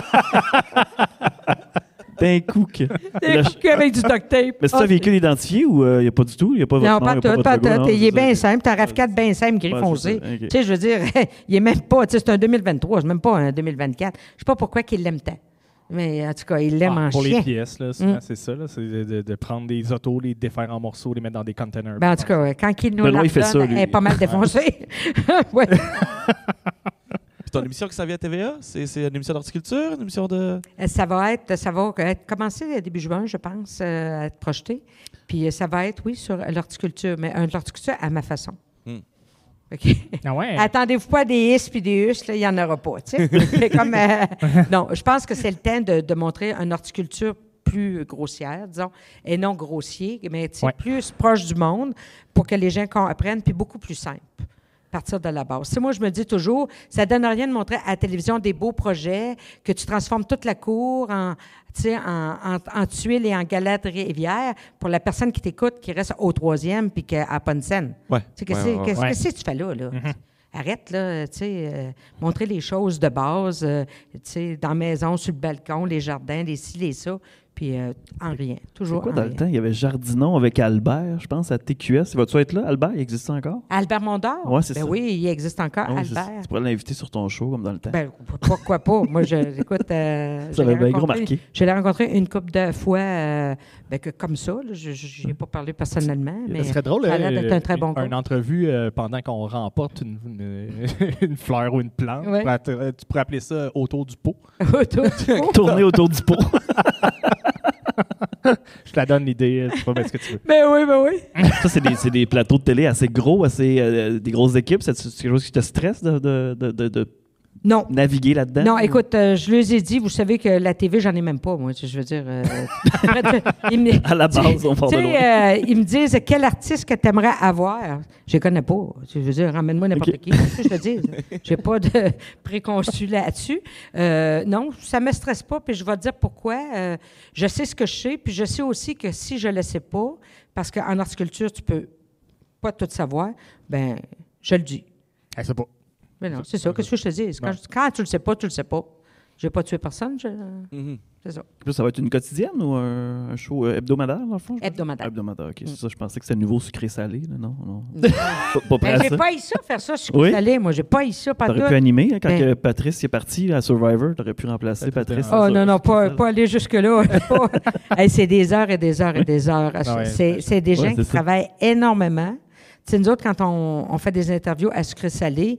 D'un coup que... Des coups avec du duct tape. Mais c'est un véhicule identifié ou il n'y a pas du tout? Y a pas non, votre pas nom, tout. Il est bien simple. T'as un RAV4 bien simple, gris foncé. Okay. Tu sais, je veux dire, il est même pas... Tu sais, c'est un 2023, c'est même pas un 2024. Je sais pas pourquoi qu'il l'aime tant. Mais en tout cas, il l'aime en pour chien. Les pièces, là, c'est ça. Là, c'est de prendre des autos, les défaire en morceaux, les mettre dans des containers. Ben, en tout cas, quand il nous Benoît, il fait ça, elle est pas mal défoncée. Ouais. Puis ton émission qui s'en vient à TVA, c'est une émission d'horticulture, une émission de... Ça va commencer début juin, je pense, à être projeté. Puis ça va être, oui, sur l'horticulture, mais l'horticulture à ma façon. Okay. Ah ouais. Attendez-vous pas des is puis des us, il n'y en aura pas. Comme, non, je pense que c'est le temps de montrer une horticulture plus grossière, disons, et non grossier, mais plus proche du monde pour que les gens comprennent, puis beaucoup plus simple. Partir de la base. Moi, je me dis toujours, ça ne donne rien de montrer à la télévision des beaux projets, que tu transformes toute la cour en tuiles et en galets de rivière pour la personne qui t'écoute, qui reste au 3e puis qui n'a pas une scène. Qu'est-ce que tu fais là? Arrête, là, montrer les choses de base, dans la maison, sur le balcon, les jardins, les ci, les ça. Puis en rien. Toujours c'est quoi en dans rien. le temps? Il y avait Jardinon avec Albert, je pense, à TQS. Vas-tu être là, Albert? Il existe encore? Albert Mondor? Oui, c'est ça. Oui, il existe encore, Ouais, Albert. Tu pourrais l'inviter sur ton show, comme dans le temps. Ben, pourquoi pas? Moi, écoute... ça avait bien gros marqué. Je l'ai rencontré une couple de fois, comme ça. Je n'ai pas parlé personnellement, mais ça serait drôle, ça a l'air d'être un très bon gars. Une entrevue pendant qu'on remporte une fleur ou une plante. Ouais. Tu pourrais appeler ça « Autour du pot ». Tourner autour du pot. Je te la donne l'idée, tu peux mettre ce que tu veux. Ben oui. Ça, c'est des plateaux de télé assez gros, des grosses équipes. C'est quelque chose qui te stresse de Non. naviguer là-dedans? Non, écoute, je leur ai dit, vous savez que la TV, j'en ai même pas, moi. Je veux dire. À la base, on part de loin. Ils me disent quel artiste que tu aimerais avoir. Je les connais pas. Je veux dire, ramène-moi n'importe qui. Je te dis. J'ai pas de préconçu là-dessus. Non, ça me stresse pas, puis je vais te dire pourquoi. Je sais ce que je sais, puis je sais aussi que si je le sais pas, parce qu'en horticulture, tu peux pas tout savoir, ben je le dis. C'est pas. Mais non, c'est ça. Qu'est-ce que je te dis? Quand tu le sais pas, tu le sais pas. Je n'ai pas tué personne. C'est ça. Puis ça va être une quotidienne ou un show hebdomadaire, dans le fond? Hebdomadaire. Hebdomadaire, OK. C'est ça, je pensais que c'était nouveau sucré-salé. Là. Non. Pas prêt à J'ai ça. pas eu ça, faire ça sucré-salé. Moi, j'ai pas eu ça. T'aurais pu animer hein, quand que Patrice est parti à Survivor. T'aurais pu remplacer Patrice. Oh non, pas aller jusque-là. Hey, c'est des heures et des heures et des heures. C'est des gens qui travaillent énormément. T'sais, nous autres, quand on fait des interviews à sucré-salé,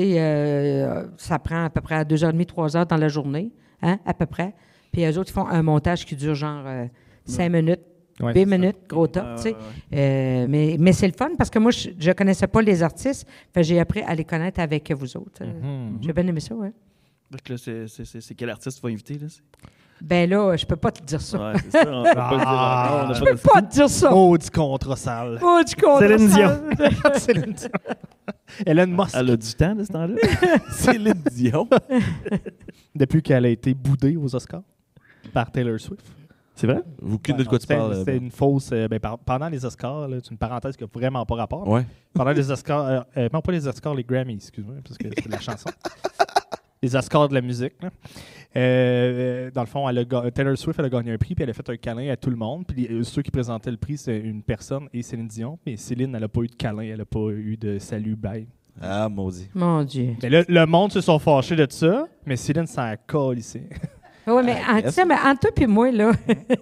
ça prend à peu près 2h30, 3h dans la journée, hein, à peu près. Puis eux autres, ils font un montage qui dure genre 5 minutes, 8 minutes, gros top, tu sais. Mais c'est le fun parce que moi, je ne connaissais pas les artistes. Fait j'ai appris à les connaître avec vous autres. J'ai bien aimé ça, oui. Donc là, c'est quel artiste tu vas inviter, là? Ben là, je peux pas te dire ça. Ouais, c'est ça. On peut pas le dire. Je peux pas te dire ça. Oh, du contrat sale. Oh, du contrat Céline Dion. sale. Céline Dion. Elon Musk. Elle a du temps de ce temps-là. Céline Dion. Depuis qu'elle a été boudée aux Oscars par Taylor Swift. C'est vrai? Aucune de quoi tu parles. C'était une fausse... pendant les Oscars, là, c'est une parenthèse qui n'a vraiment pas rapport. Ouais. Pendant les Oscars... non, pas les Oscars, les Grammys, excuse-moi, parce que c'est de la chanson. Les Oscars de la musique. Là. Dans le fond, Taylor Swift, elle a gagné un prix, puis elle a fait un câlin à tout le monde. Puis ceux qui présentaient le prix, c'est une personne et Céline Dion. Mais Céline, elle n'a pas eu de câlin, elle n'a pas eu de salut, bye. Ah, maudit. Mon Dieu. Mais là, le monde se sont fâchés de ça, mais Céline s'en colle ici. Oui, mais entre toi et moi, là,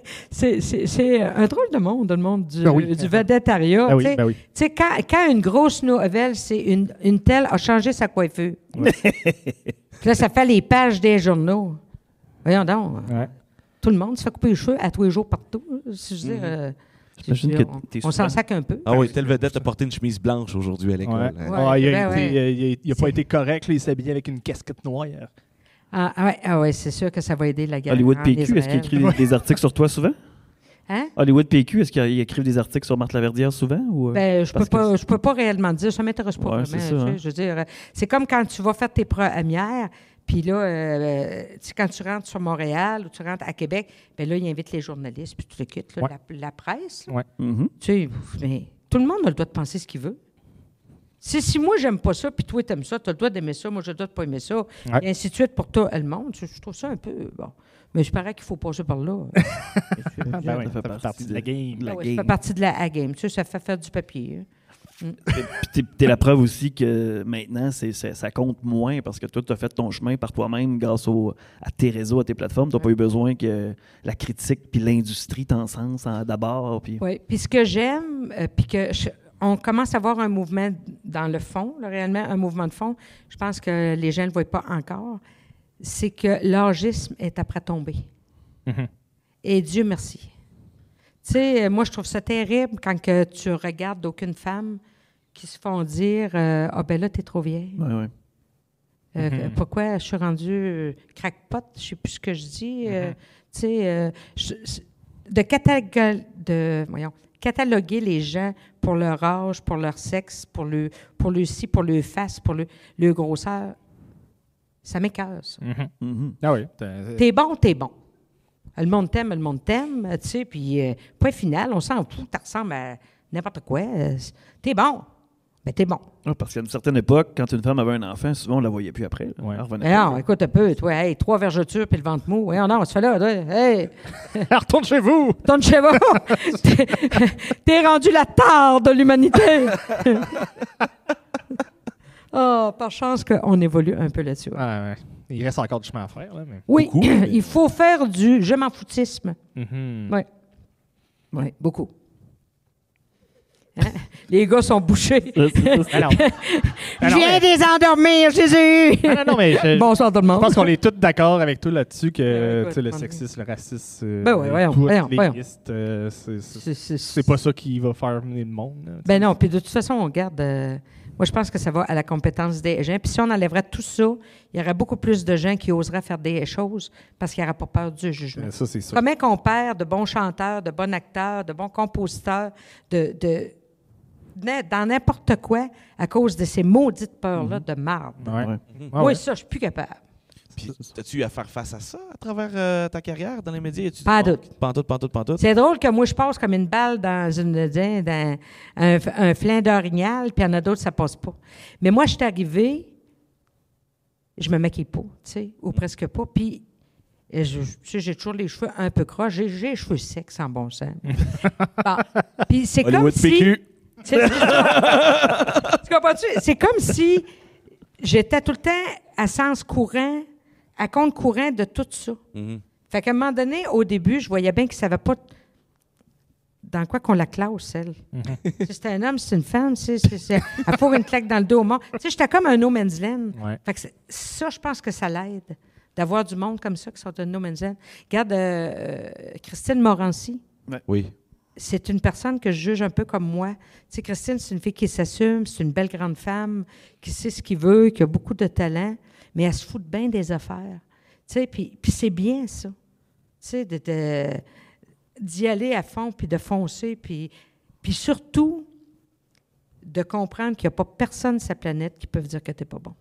c'est un drôle de monde, le monde du vedettariat. Oui. Tu sais, quand une grosse nouvelle, c'est une telle a changé sa coiffure. Ouais. Puis là, ça fait les pages des journaux. Voyons donc. Ouais. Tout le monde se fait couper les cheveux à tous les jours partout. Je veux dire, J'imagine que t'es on s'en sac un peu. Ah oui, telle vedette a porté une chemise blanche aujourd'hui à l'école. Ouais. Hein. Il n'a pas été correct, là, il s'habillait avec une casquette noire. Ah ouais, c'est sûr que ça va aider la guerre. Hollywood en PQ, Israël. est-ce qu'il écrit des articles sur toi souvent? Hein? Hollywood PQ, est-ce qu'ils écrivent des articles sur Marthe Laverdière souvent? Ou, Ben, je peux pas réellement dire. Ça m'intéresse pas Ouais, vraiment. c'est ça, hein. Je veux dire, c'est comme quand tu vas faire tes premières, puis là, quand tu rentres sur Montréal ou tu rentres à Québec, ben là, ils invitent les journalistes, puis tu le quittes, là, la presse. Là. Ouais. Mhm. Tu sais, mais tout le monde a le droit de penser ce qu'il veut. Si moi, j'aime pas ça, puis toi, t'aimes ça, t'as le droit d'aimer ça, moi, j'ai le droit de pas aimer ça, et ainsi de suite pour toi et le monde. Je trouve ça un peu... Bon. Mais je parais qu'il faut passer par là. Ça fait partie de la game. Ça fait partie de la game. Tu sais, ça fait faire du papier. Puis t'es la preuve aussi que maintenant, ça compte moins parce que toi, tu as fait ton chemin par toi-même grâce à tes réseaux, à tes plateformes. Tu n'as pas eu besoin que la critique puis l'industrie t'encensent d'abord. Oui, puis ce que j'aime, puis on commence à voir un mouvement dans le fond, là, réellement, un mouvement de fond. Je pense que les gens ne le voient pas encore. C'est que l'âgisme est après tomber. Mm-hmm. Et Dieu merci. Tu sais, moi, je trouve ça terrible quand que tu regardes d'aucune femme qui se font dire « Ah, ben là, t'es trop vieille. Ouais. Pourquoi je suis rendue crackpot? Je sais plus ce que je dis. Tu sais, cataloguer les gens pour leur âge, pour leur sexe, pour le ci, pour le face, pour le grosseur, ça m'écoeure, ça. Mm-hmm. Mhm. Ah oui. T'es bon. Le monde t'aime, tu sais, puis point final, on s'en fout, tu ressembles à n'importe quoi. T'es bon. Ben, t'es bon. Ouais, parce qu'à une certaine époque, quand une femme avait un enfant, souvent, on ne la voyait plus après. Ouais. Elle revenait Mais pas. non, écoute un peu, toi, hey, 3 vergetures puis le ventre mou. Hey, non, tu fais là, hey, Retourne chez vous! tourne chez vous. T'es rendu la tare de l'humanité. Oh, par chance qu'on évolue un peu là-dessus. Ouais. Il reste encore du chemin à faire. Là, mais... Oui, Beaucoup, mais- il faut faire du je m'en foutisme. Mm-hmm. Oui. Oui, beaucoup. Hein? Les gars sont bouchés. Alors, Je viens de les endormir, Jésus! non, mais Bonsoir tout le monde. je pense qu'on est tous d'accord avec toi là-dessus que écoute, tu sais, le on- sexisme, le racisme, Ben ouais, voyons. l'égoïste, c'est pas ça qui va faire mener le monde. Là, Ben non, puis de toute façon, on regarde... Moi, je pense que ça va à la compétence des gens. Puis si on enlèverait tout ça, il y aurait beaucoup plus de gens qui oseraient faire des choses parce qu'ils n'auraient pas peur du jugement. Ça, c'est sûr. Comment qu'on perd de bons chanteurs, de bons acteurs, de bons compositeurs, dans n'importe quoi à cause de ces maudites peurs-là de marde. Ouais. Moi, ça, je suis plus capable. Puis, as-tu eu à faire face à ça à travers ta carrière dans les médias? Pas doute. Pantoute. C'est drôle que moi, je passe comme une balle dans un flanc d'orignal, puis il y en a d'autres, ça passe pas. Mais moi, je suis arrivée, je me maquille pas, tu sais, ou presque pas, puis j'ai toujours les cheveux un peu croches. J'ai les cheveux secs, sans bon sens. Bon. Puis c'est comme si... PQ. Tu comprends-tu? C'est comme si j'étais tout le temps à sens courant, à compte courant de tout ça. Mm-hmm. Fait qu'à un moment donné, au début, je voyais bien qu'ils ne savaient pas dans quoi qu'on la classe, elle. Si c'est un homme, c'est une femme, elle faut une claque dans le dos au monde. Tu sais, j'étais comme un no man's land. Ouais. Fait que ça, je pense que ça l'aide, d'avoir du monde comme ça qui sont un no man's land. Regarde, Christine Morancy. Oui. C'est une personne que je juge un peu comme moi. Tu sais, Christine, c'est une fille qui s'assume, c'est une belle grande femme, qui sait ce qu'il veut, qui a beaucoup de talent, mais elle se fout de bien des affaires. Tu sais, puis c'est bien, ça. Tu sais, d'y aller à fond, puis de foncer, puis surtout de comprendre qu'il n'y a pas personne sur la planète qui peut dire que tu n'es pas bon.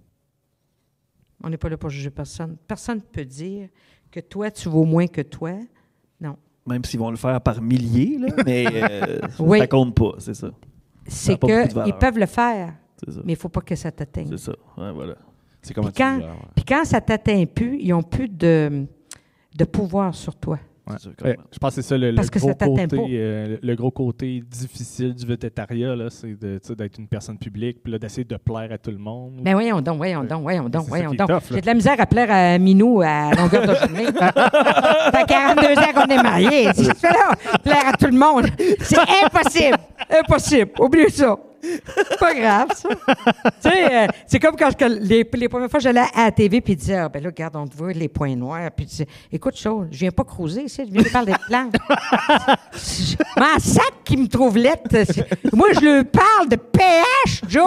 On n'est pas là pour juger personne. Personne ne peut dire que toi, tu vaux moins que toi. Non. Même s'ils vont le faire par milliers, là, mais Oui. ça compte pas, c'est ça. C'est a pas beaucoup de valeur. qu'ils peuvent le faire, C'est ça. mais il ne faut pas que ça t'atteigne. C'est ça. Ouais, voilà. C'est comme Puis quand ça t'atteint plus, ils n'ont plus de pouvoir sur toi. Ouais. C'est ça, quand même. Je pense que c'est ça le Parce que gros ça t'atteint côté, pas. le gros côté difficile du végétariat, là, c'est d'être une personne publique, puis là, d'essayer de plaire à tout le monde. Mais voyons donc. C'est ça qui est tough, là. J'ai de la misère à plaire à Minou à longueur de journée. Ça fait 42 ans qu'on est mariés. Si je fais là, plaire à tout le monde, c'est impossible. Impossible. Oublie ça. Pas grave, ça. Tu sais, c'est comme quand les premières fois, j'allais à la TV puis ils disaient, ah, ben là, regarde, on te voit les points noirs. Puis tu disais, écoute, chose, je viens pas creuser ici, je viens parler des plantes. Un sac qui me trouve lettre. Moi, je lui parle de pH, Joe.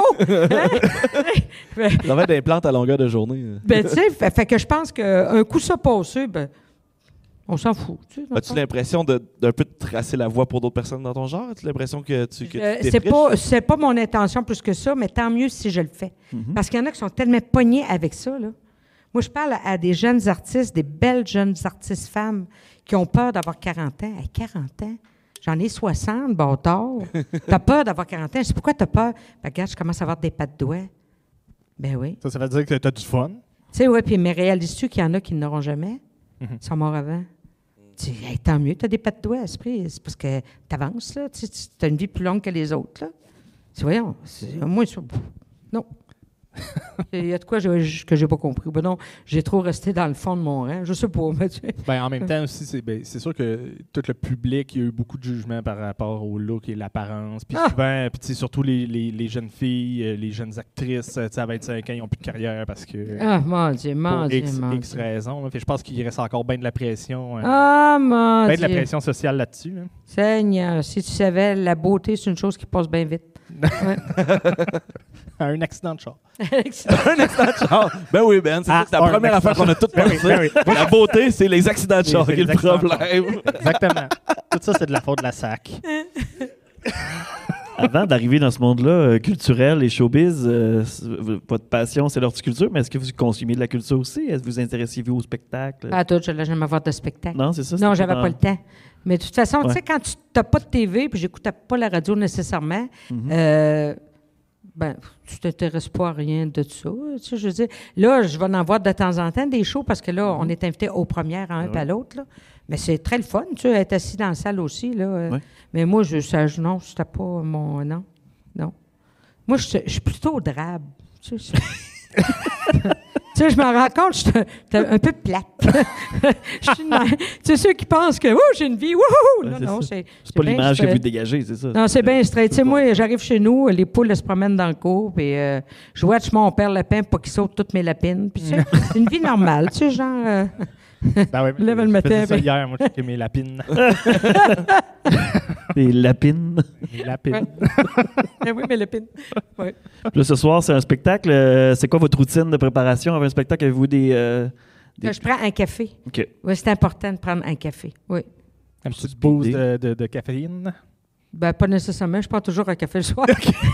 Hein? Ça va être des plantes à longueur de journée. Ben, tu sais, fait que je pense qu'un coup ça passé, ben, on s'en fout. Tu sais, As-tu l'impression d'un peu de tracer la voie pour d'autres personnes dans ton genre? As-tu l'impression que tu c'est pas mon intention plus que ça, mais tant mieux si je le fais. Parce qu'il y en a qui sont tellement pognés avec ça, là. Moi, je parle à des jeunes artistes, des belles jeunes artistes femmes qui ont peur d'avoir 40 ans. Hey, 40 ans? J'en ai 60, bâtard. T'as peur d'avoir 40 ans. Je sais pourquoi t'as peur. Ben, regarde, je commence à avoir des pattes de doigts. Ben oui. Ça veut dire que tu as du fun. Tu sais, oui, puis mais réalises-tu qu'il y en a qui n'auront jamais? Ils sont morts avant. Tu dis, hey, tant mieux, tu as des pattes de doigts, esprit. C'est parce que tu avances, là. Tu as une vie plus longue que les autres, là. Voyons, moi, non. Il y a de quoi que j'ai pas compris. Ben non, j'ai trop resté dans le fond de mon rang. Je sais pas. Mais Ben, en même temps aussi, c'est sûr que tout le public, il y a eu beaucoup de jugements par rapport au look et l'apparence. Puis souvent, puis surtout les jeunes filles, les jeunes actrices, à 25 ans, ils n'ont plus de carrière parce que... Ah, mon Dieu, mon Dieu, mon X Dieu. raisons. Là. Fait que je pense qu'il reste encore bien de la pression. Ah, mon Ben Dieu. de la pression sociale là-dessus. Là. Seigneur, si tu savais, la beauté, c'est une chose qui passe bien vite. Ouais. Un accident de char. Un accident de char. Ben oui, Ben, c'est la première affaire qu'on a toutes pensé. Ben oui. La beauté, c'est les accidents de char qui est le accidents de problème. Exactement. Tout ça, c'est de la faute de la SAC. Avant d'arriver dans ce monde-là culturel et showbiz, votre passion, c'est l'horticulture, mais est-ce que vous consommez de la culture aussi? Est-ce que vous intéressez-vous au spectacle? Pas tout, je n'allais jamais voir de spectacle. Non, c'est ça? Non, c'était j'avais dans- pas le temps. Mais de toute façon, tu Ouais. sais, quand tu n'as pas de TV, puis j'écoutais pas la radio nécessairement, ben, tu t'intéresses pas à rien de ça. Tu sais, je veux dire, là, je vais en voir de temps en temps des shows parce que là, on est invité aux premières à un puis à l'autre. Là. Mais c'est très le fun, tu sais, être assis dans la salle aussi. Là. Ouais. Mais moi, non, c'était pas mon... Non. Moi, je suis plutôt drabe. Tu sais, tu sais, je me rends compte, je suis un peu plate. Je suis tu sais, ceux qui pensent que j'ai une vie, wouhou! Non, c'est non, ça. c'est C'est pas bien l'image que straight. vous dégagez, c'est ça? Non, c'est bien straight. Tu sais, moi, j'arrive chez nous, les poules elles se promènent dans le cours, puis je watch mon père lapin pour qu'il saute toutes mes lapines. Puis c'est une vie normale, tu sais, genre... Ben ouais, Lève le je matin, faisais ça ben- hier, moi, j'ai mes lapines. Des lapines. Des lapines. Oui, mais l'épine. Ouais. Là, ce soir, c'est un spectacle. C'est quoi votre routine de préparation avant un spectacle? Avez-vous des... Je prends un café. OK. Oui, c'est important de prendre un café. Oui. Un petit boost de caféine. Ben, pas nécessairement. Je prends toujours un café le soir.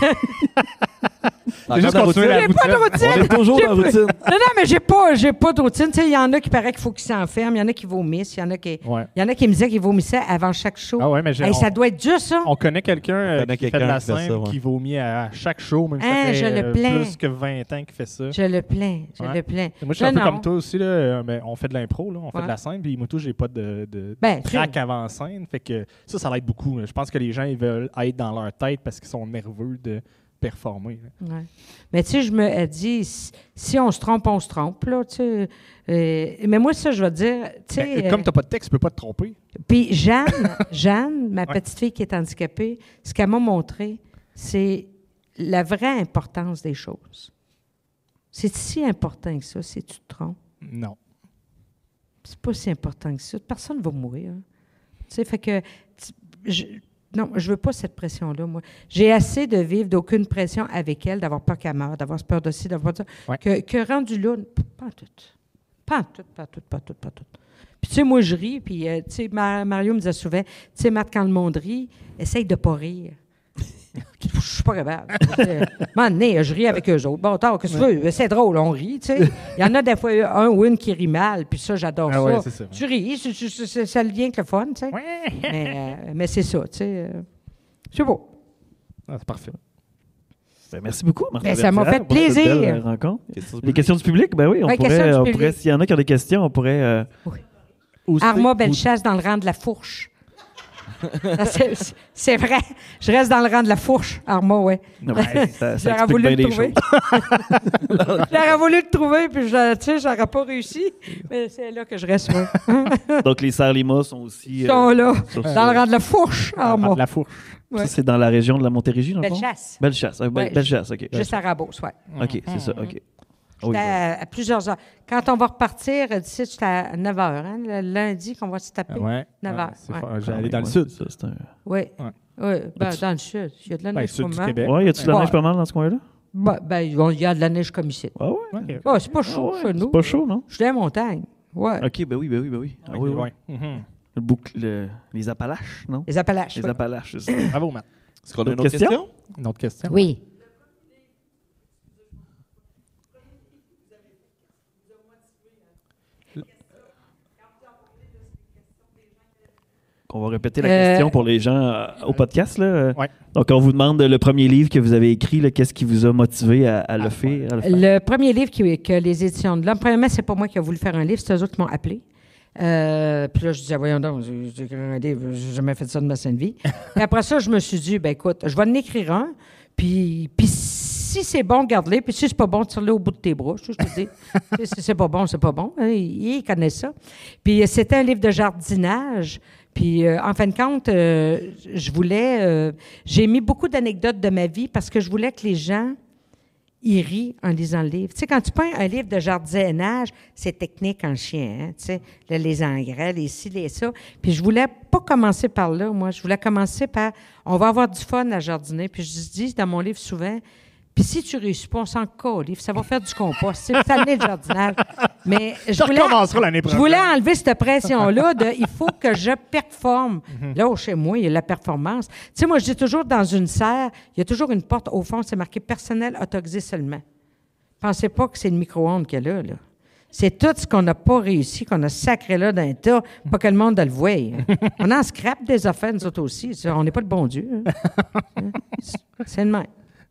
C'est juste continuer la J'ai pas de routine. routine. On est toujours dans la routine. Non, mais j'ai pas de routine. Tu sais, il y en a qui paraît qu'il faut qu'ils s'enferment, il y en a qui vomissent, il y en a qui me disaient qu'ils vomissaient avant chaque show. Ah ouais, mais Ça doit être juste ça. on connaît quelqu'un qui fait de la qui fait ça, scène qui vomit à chaque show, même Ah, ça je fait le plains. plus que 20 ans qu'il fait ça. Je le plains. Ouais. Moi, je suis Non, un peu non. comme toi aussi. Là, mais on fait de l'impro, là, on fait Ouais. de la scène, puis moi, tout, j'ai pas de Ben, track avant scène. Fait que ça l'aide beaucoup. Je pense que les gens, ils veulent être dans leur tête parce qu'ils sont nerveux de performer. Là. Ouais. Mais tu sais, je me dis, si on se trompe, on se trompe, là, tu sais. Mais moi, ça, je vais te dire, tu sais... Comme tu n'as pas de texte, tu peux pas te tromper. Puis Jeanne, ma petite fille qui est handicapée, ce qu'elle m'a montré, c'est la vraie importance des choses. C'est si important que ça, si tu te trompes. Non. C'est pas si important que ça. Personne ne va mourir. Tu sais, fait que... Non, je veux pas cette pression-là, moi. J'ai assez de vivre d'aucune pression avec elle, d'avoir peur qu'elle meure, d'avoir peur de ci, d'avoir peur de ça, Ouais. que rendu là, pas tout. Pas tout. Puis tu sais, moi, je ris, puis tu sais, Mario me disait souvent, tu sais, Marthe, quand le monde rit, essaye de pas rire. Je suis pas capable. À un moment donné, je ris avec eux autres. Bon, attends, qu'est-ce que tu veux? C'est drôle, on rit, tu sais. Il y en a des fois un ou une qui rit mal, puis ça, j'adore ça. Ouais, c'est ça. Tu ris, ça le vient que le fun, tu sais. Mais c'est ça, tu sais. C'est beau. Ah, c'est parfait. Ben, merci beaucoup, Martha Ben, ça m'a Bertière, fait pour cette plaisir. belle rencontre. Les questions du public, ben oui, on Ouais, questions du pourrait, public. s'il y en a qui ont des questions, on pourrait... Arma Bellechasse dans le rang de la fourche. C'est vrai. Je reste dans le rang de la fourche, Arma, ouais. Ouais, ça J'aurais explique voulu bien le des trouver. choses. J'aurais voulu le trouver, puis tu sais, j'aurais pas réussi. Mais c'est là que je reste, ouais. Donc, les Sœurs Lima sont aussi... Ils sont là, sur dans le rang de la fourche, Arma. De la fourche. Ouais. Ça, c'est dans la région de la Montérégie, dans le fond? Bellechasse. Bellechasse. Ouais, Bellechasse, OK. Juste à Rabos, ouais. OK, c'est ça, OK. Ah oui, J'étais à plusieurs heures. Quand on va repartir, d'ici, j'étais à 9 h, hein, le lundi qu'on va se taper. Ouais. 9 heures, C'est ouais. fort. quand J'allais même, dans le ouais, sud. ça, c'est un... Oui. Ouais. Oui, ben, dans le sud. Il y a de la neige Sud pas du mal. Québec. Ouais, y a-tu de la Ouais. neige pas mal dans ce coin-là? Ben, il y a de la neige comme ici. Ah ouais? Ouais. Oh, c'est pas chaud Ah ouais, chez nous. C'est pas chaud, non? Je suis dans les montagnes. Ouais. OK, ben oui. Ah oui, oui. Ouais. Mhm. Les Appalaches, non? Les Appalaches. Les ouais. Appalaches, c'est ça. Bravo, Matt. Est-ce qu'on a une D'autres autre question? Une autre question? Oui. On va répéter la question pour les gens au podcast. Là. Ouais. Donc, on vous demande le premier livre que vous avez écrit, là, qu'est-ce qui vous a motivé à le faire? Le premier livre que les éditions de l'Homme, premièrement, c'est pas moi qui ai voulu faire un livre, c'est eux autres qui m'ont appelé. Puis là, je disais, voyons donc, j'ai écrit un livre, j'ai jamais fait ça de ma sainte vie. Puis après ça, je me suis dit, ben écoute, je vais en écrire un, puis si c'est bon, garde-le, puis si c'est pas bon, tire-le au bout de tes bras. Je te dis, si c'est pas bon, c'est pas bon. Ils connaissent ça. Puis c'était un livre de jardinage. Puis, en fin de compte, je voulais... j'ai mis beaucoup d'anecdotes de ma vie parce que je voulais que les gens y rient en lisant le livre. Tu sais, quand tu prends un livre de jardinage, c'est technique en chien, hein, tu sais, là, les engrais, les ci, les ça. Puis je voulais pas commencer par là, moi. Je voulais commencer par... On va avoir du fun à jardiner. Puis je dis dans mon livre souvent... Puis si tu réussis pas, on s'en colle. Ça va faire du compost. C'est ça l'année de jardinage. Mais je recommenceras l'année prochaine. voulais enlever cette pression-là de il faut que je performe. Là, chez moi, il y a la performance. Tu sais, moi, je dis toujours dans une serre, il y a toujours une porte au fond, c'est marqué personnel autorisé seulement. Pensez pas que c'est le micro-ondes qu'il y a là. C'est tout ce qu'on n'a pas réussi, qu'on a sacré là d'un tas, pas que le monde le voie. On en scrape des affaires, nous autres aussi. On n'est pas le bon Dieu. Hein? C'est le même.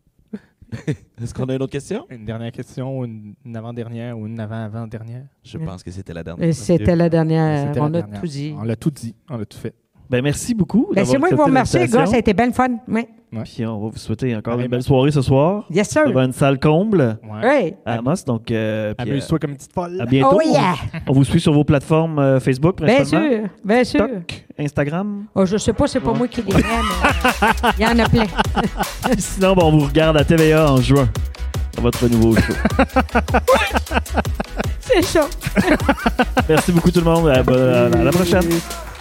Est-ce qu'on a une autre question? Une dernière question, une avant-dernière ou une avant-avant-dernière? Je pense que c'était la dernière. C'était la dernière. C'était la On a dernière. tout dit. On l'a tout dit. On l'a tout fait. Ben, merci beaucoup. Ben, c'est moi qui vous remercie, les gars. Ça a été bien le fun. Oui. Puis on va vous souhaiter encore Allez, une belle soirée ce soir. Yes, sir. Devant une salle comble Ouais. Oui. à Amos. Donc, puis, Amuse-toi comme une petite folle. à bientôt. Oh, yeah. On vous suit sur vos plateformes Facebook, Bien principalement. sûr. Bien sûr. TikTok, Instagram. Oh, je sais pas, c'est pas moi qui les mets, mais il y en a plein. Sinon, ben, on vous regarde à TVA en juin. Dans votre nouveau show. C'est ça. Merci beaucoup tout le monde. À la prochaine.